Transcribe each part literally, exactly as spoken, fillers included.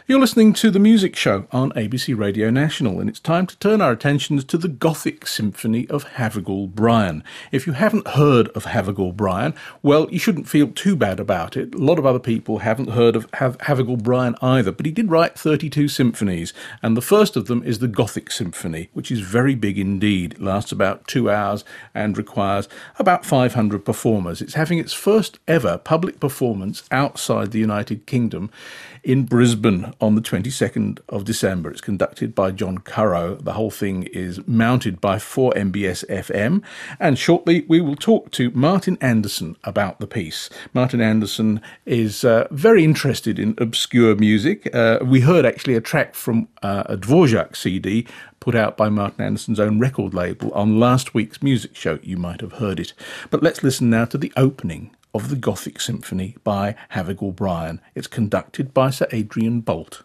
You're listening to The Music Show on A B C Radio National, and it's time to turn our attentions to the Gothic Symphony of Havergal Brian. If you haven't heard of Havergal Brian, well, you shouldn't feel too bad about it. A lot of other people haven't heard of Hav- Havergal Brian either, but he did write thirty-two symphonies, and the first of them is the Gothic Symphony, which is very big indeed. It lasts about two hours and requires about five hundred performers. It's having its first ever public performance outside the United Kingdom in Brisbane on the twenty-second of December. It's conducted by John Currow. The whole thing is mounted by four M B S F M, and shortly we will talk to Martin Anderson about the piece. Martin Anderson is uh, very interested in obscure music. Uh, we heard actually a track from uh, a Dvorak C D put out by Martin Anderson's own record label on last week's music show. You might have heard it. But let's listen now to the opening of the Gothic Symphony by Havergal Brian. It's conducted by Sir Adrian Boult.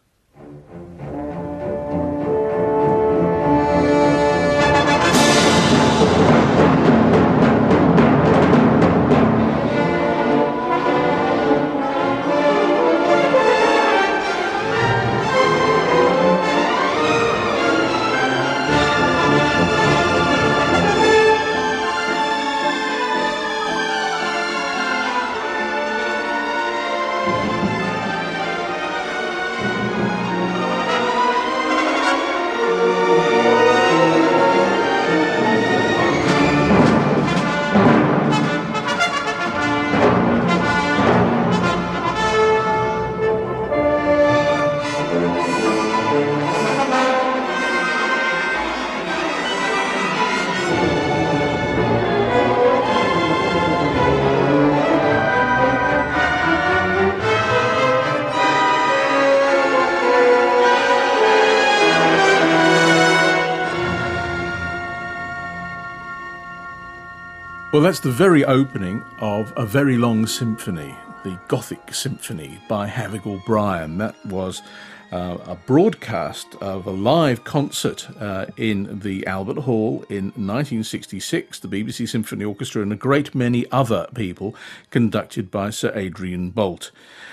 Well, that's the very opening of a very long symphony, the Gothic Symphony by Havergal Brian. That was uh, a broadcast of a live concert uh, in the Albert Hall in nineteen sixty-six, the B B C Symphony Orchestra and a great many other people, conducted by Sir Adrian Boult.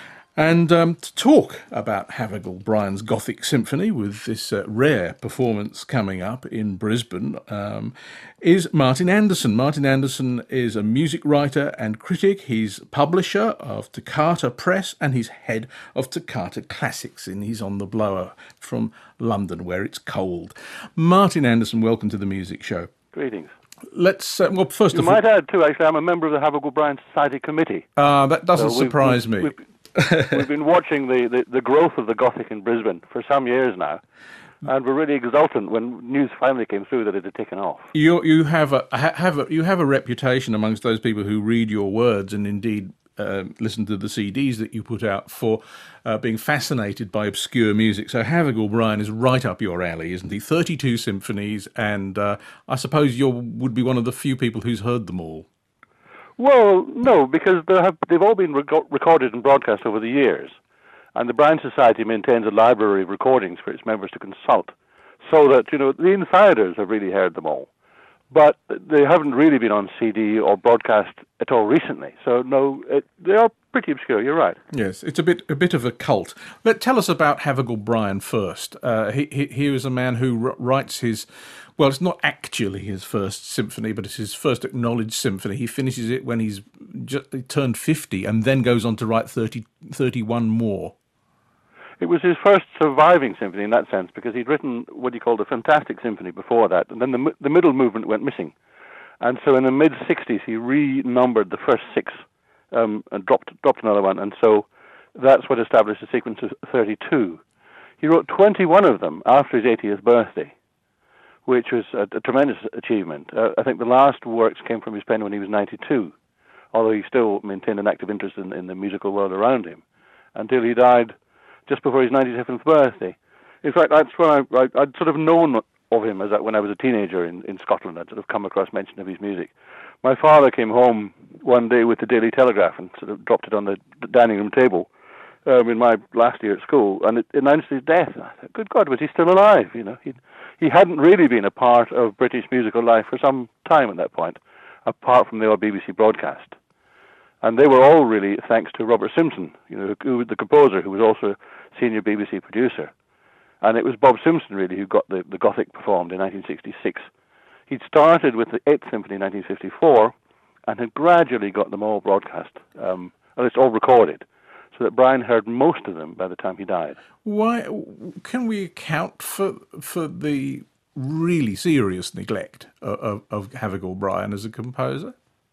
And um, to talk about Havergal Brian's Gothic Symphony with this uh, rare performance coming up in Brisbane um, is Martin Anderson. Martin Anderson is a music writer and critic. He's publisher of Toccata Press and he's head of Toccata Classics, and he's on the blower from London where it's cold. Martin Anderson, welcome to the Music Show. Greetings. Let's, uh, well, first you of all... You might add, too, actually, I'm a member of the Havergal Brian Society Committee. Uh, that doesn't so we've, surprise we've, me. We've, We've been watching the, the, the growth of the Gothic in Brisbane for some years now, and we're really exultant when news finally came through that it had taken off. You you have a have a you have a reputation amongst those people who read your words and indeed uh, listen to the C Ds that you put out for uh, being fascinated by obscure music. So Havergal Brian is right up your alley, isn't he? thirty-two symphonies, and uh, I suppose you would be one of the few people who's heard them all. Well, no, because they have, they've all been rec- recorded and broadcast over the years. And the Brian Society maintains a library of recordings for its members to consult, so that, you know, the insiders have really heard them all. But they haven't really been on C D or broadcast at all recently. So, no, it, they are pretty obscure, you're right. Yes, it's a bit a bit of a cult. But tell us about Havergal Brian first. Uh, he, he, he is a man who r- writes his... Well, it's not actually his first symphony, but it's his first acknowledged symphony. He finishes it when he's just turned fifty and then goes on to write thirty, thirty-one more. It was his first surviving symphony in that sense, because he'd written what he called a fantastic symphony before that, and then the, the middle movement went missing. And so in the mid-sixties, he renumbered the first six um, and dropped, dropped another one, and so that's what established the sequence of thirty-two. He wrote twenty-one of them after his eightieth birthday, which was a, a tremendous achievement. Uh, I think the last works came from his pen when he was ninety-two, although he still maintained an active interest in, in the musical world around him, until he died just before his ninety-seventh birthday. In fact, that's when I, I, I'd sort of known of him as I, when I was a teenager in, in Scotland. I'd sort of come across mention of his music. My father came home one day with the Daily Telegraph and sort of dropped it on the, the dining room table um, in my last year at school, and it announced his death. And I thought, good God, was he still alive? You know, he'd, he hadn't really been a part of British musical life for some time at that point, apart from the old B B C broadcast. And they were all really thanks to Robert Simpson, you know, who, the composer, who was also senior B B C producer. And it was Bob Simpson, really, who got the, the Gothic performed in nineteen sixty-six. He'd started with the Eighth Symphony in nineteen fifty-four and had gradually got them all broadcast, um, and it's all recorded, so that Brian heard most of them by the time he died. Why can we account for for the really serious neglect of, of, of Havergal Brian as a composer?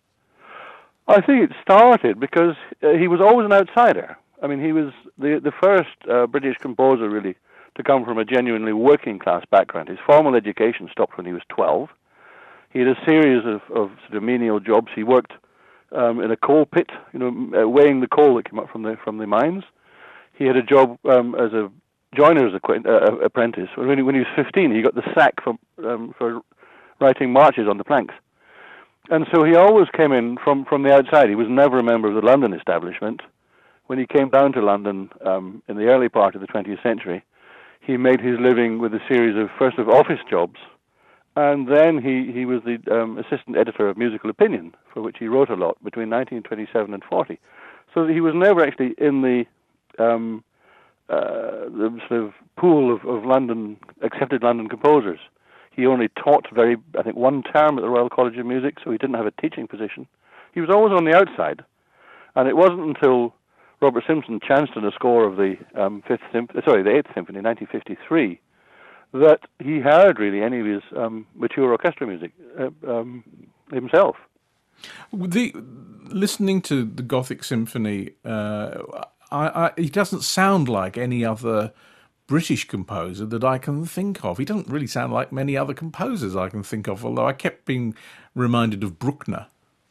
I think it started because uh, he was always an outsider. I mean, he was the the first uh, British composer, really, to come from a genuinely working-class background. His formal education stopped when he was twelve. He had a series of, of sort of menial jobs. He worked um, in a coal pit, you know, uh, weighing the coal that came up from the from the mines. He had a job um, as a joiner's acquaint- uh, apprentice. When he, when he was fifteen, he got the sack for um, for writing marches on the planks. And so he always came in from, from the outside. He was never a member of the London establishment. When he came down to London um, in the early part of the twentieth century, he made his living with a series of, first of office jobs, and then he, he was the um, assistant editor of Musical Opinion, for which he wrote a lot between nineteen twenty-seven and forty. So he was never actually in the um, uh, the sort of pool of, of London, accepted London composers. He only taught very, I think, one term at the Royal College of Music, so he didn't have a teaching position. He was always on the outside, and it wasn't until Robert Simpson chanced on a score of the um, fifth Symphony, sorry, the Eighth Symphony, nineteen fifty-three, that he heard really any of his um, mature orchestra music uh, um, himself. The listening to the Gothic Symphony, uh, I, I, he doesn't sound like any other British composer that I can think of. He doesn't really sound like many other composers I can think of, although I kept being reminded of Bruckner.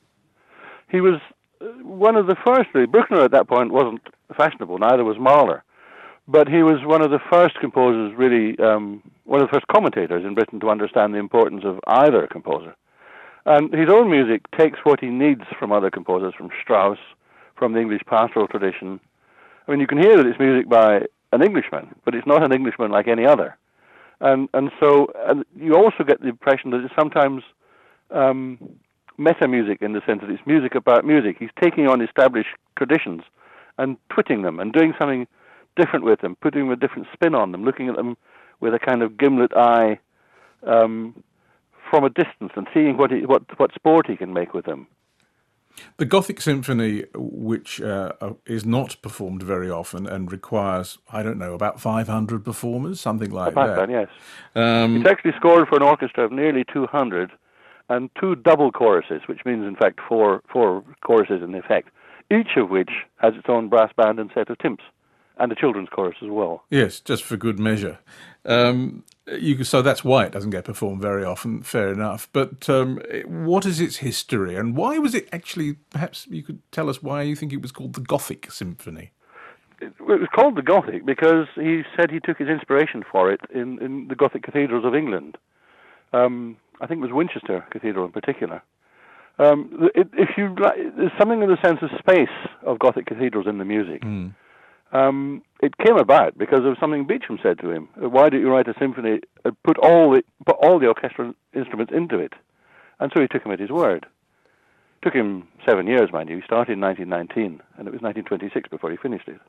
He was one of the first, really. Bruckner at that point wasn't fashionable, neither was Mahler. But he was one of the first composers, really, um, one of the first commentators in Britain to understand the importance of either composer. And his own music takes what he needs from other composers, from Strauss, from the English pastoral tradition. I mean, you can hear that it's music by an Englishman, but it's not an Englishman like any other. And and so and you also get the impression that it's sometimes um, meta-music in the sense that it's music about music. He's taking on established traditions and twitting them and doing something different with them, putting a different spin on them, looking at them with a kind of gimlet eye um, from a distance and seeing what, he, what what sport he can make with them. The Gothic Symphony, which uh, is not performed very often and requires, I don't know, about five hundred performers, something like about that. that, yes. Um, it's actually scored for an orchestra of nearly two hundred and two double choruses, which means, in fact, four four choruses in effect, each of which has its own brass band and set of timps, and a children's chorus as well. Yes, just for good measure. Um, you, so that's why it doesn't get performed very often, fair enough. But um, what is its history, and why was it actually, perhaps you could tell us why you think it was called the Gothic Symphony? It was called the Gothic because he said he took his inspiration for it in, in the Gothic cathedrals of England. Um, I think it was Winchester Cathedral in particular. Um, it, if you, there's something in the sense of space of Gothic cathedrals in the music. Mm. Um, it came about because of something Beecham said to him. Why don't you write a symphony and put all the put all the orchestral instruments into it? And so he took him at his word. It took him seven years, mind you. He started in nineteen nineteen, and it was nineteen twenty-six before he finished it.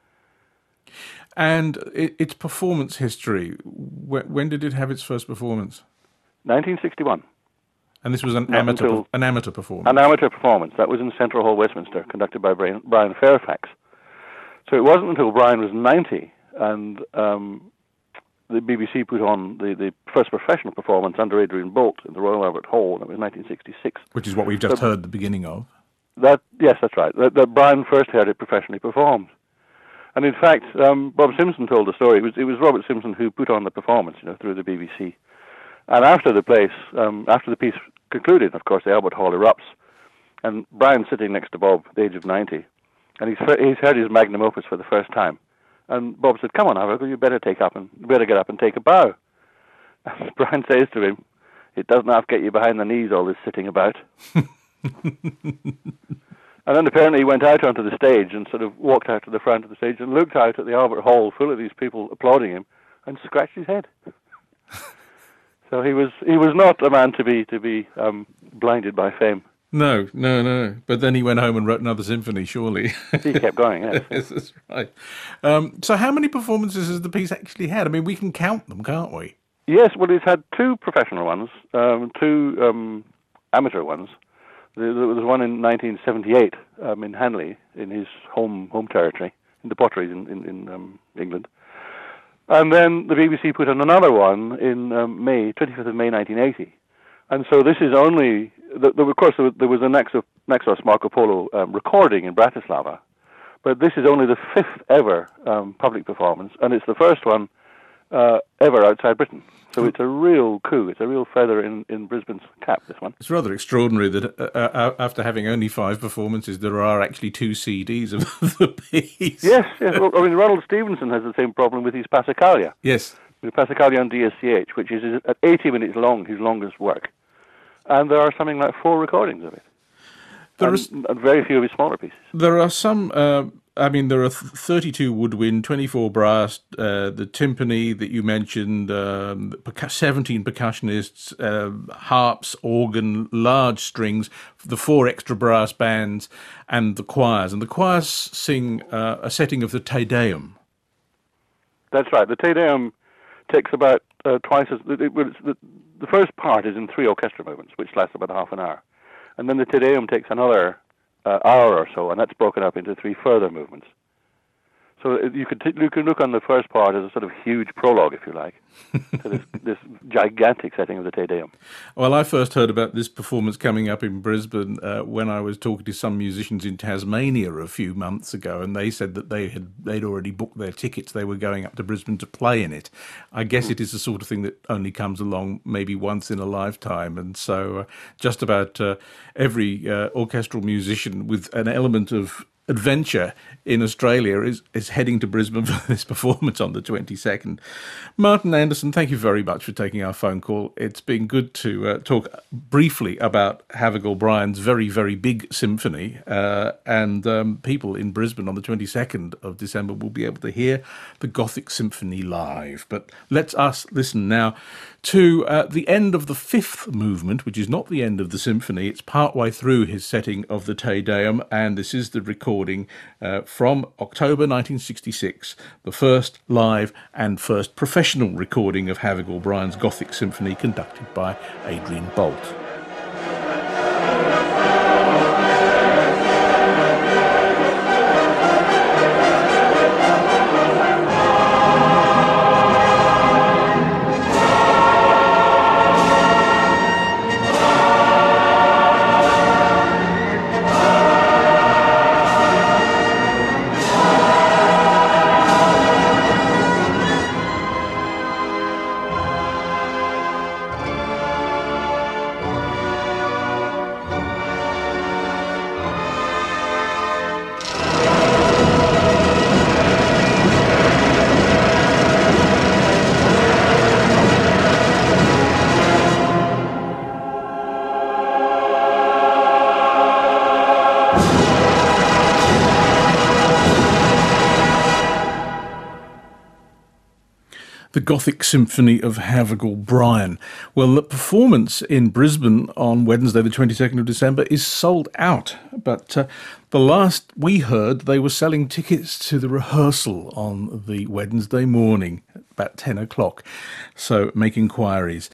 And it, its performance history, when, when did it have its first performance? nineteen sixty-one. And this was an amateur an amateur performance? An amateur performance. That was in Central Hall, Westminster, conducted by Brian, Brian Fairfax. So it wasn't until Brian was ninety and um, the B B C put on the, the first professional performance under Adrian Boult in the Royal Albert Hall, and it was nineteen sixty-six. Which is what we've just so, heard the beginning of. That Yes, that's right. That, that Brian first heard it professionally performed. And in fact, um, Bob Simpson told the story. It was, it was Robert Simpson who put on the performance, you know, through the B B C. And after the place, um, after the piece concluded, of course, the Albert Hall erupts, and Brian's sitting next to Bob at the age of ninety, and he's he's heard his magnum opus for the first time. And Bob said, "Come on, Havergal, you better take up and you better get up and take a bow." And Brian says to him, "It doesn't have to get you behind the knees, all this sitting about." And then apparently he went out onto the stage and sort of walked out to the front of the stage and looked out at the Albert Hall full of these people applauding him and scratched his head. So he was he was not a man to be to be um, blinded by fame. No, no, no. But then he went home and wrote another symphony, surely. He kept going, yes. Yes, that's right. Um, so how many performances has the piece actually had? I mean, we can count them, can't we? Yes, well, he's had two professional ones, um, two um, amateur ones. There, there was one in nineteen seventy-eight um, in Hanley, in his home home territory, in the Potteries in, in, in um, England. And then the B B C put on another one in um, May, twenty-fifth of May nineteen eighty. And so this is only, the, the, of course, there was a Naxos, Naxos Marco Polo um, recording in Bratislava, but this is only the fifth ever um, public performance, and it's the first one uh, ever outside Britain. So it's a real coup. It's a real feather in, in Brisbane's cap, this one. It's rather extraordinary that uh, uh, after having only five performances, there are actually two C Ds of the piece. Yes, yes. Well, I mean, Ronald Stevenson has the same problem with his Passacaglia. Yes. With Passacaglia on D S C H, which is at eighty minutes long, his longest work. And there are something like four recordings of it. There and, is, and very few of his smaller pieces. There are some... Uh, I mean, there are thirty-two woodwind, twenty-four brass, uh, the timpani that you mentioned, um, seventeen percussionists, uh, harps, organ, large strings, the four extra brass bands, and the choirs. And the choirs sing uh, a setting of the Te Deum. That's right. The Te Deum takes about uh, twice as... It, it, the, the first part is in three orchestra movements, which lasts about half an hour. And then the Te Deum takes another... Uh, hour or so, and that's broken up into three further movements. So you could t- you can look on the first part as a sort of huge prologue, if you like, to this, this gigantic setting of the Te Deum. Well, I first heard about this performance coming up in Brisbane uh, when I was talking to some musicians in Tasmania a few months ago, and they said that they had they'd already booked their tickets. They were going up to Brisbane to play in it. I guess mm. it is the sort of thing that only comes along maybe once in a lifetime, and so uh, just about uh, every uh, orchestral musician with an element of adventure in Australia is, is heading to Brisbane for this performance on the twenty-second. Martin Anderson, thank you very much for taking our phone call. It's been good to uh, talk briefly about Havergal Brian's very, very big symphony, uh, and um, people in Brisbane on the twenty-second of December will be able to hear the Gothic Symphony live. But let's us listen now to uh, the end of the fifth movement, which is not the end of the symphony. It's partway through his setting of the Te Deum, and this is the recording uh, from October nineteen sixty-six, the first live and first professional recording of Havergal Brian's Gothic Symphony, conducted by Adrian Boult. The Gothic Symphony of Havergal Brian. Well, the performance in Brisbane on Wednesday, the twenty-second of December, is sold out. But uh, the last we heard, they were selling tickets to the rehearsal on the Wednesday morning, about ten o'clock. So make inquiries.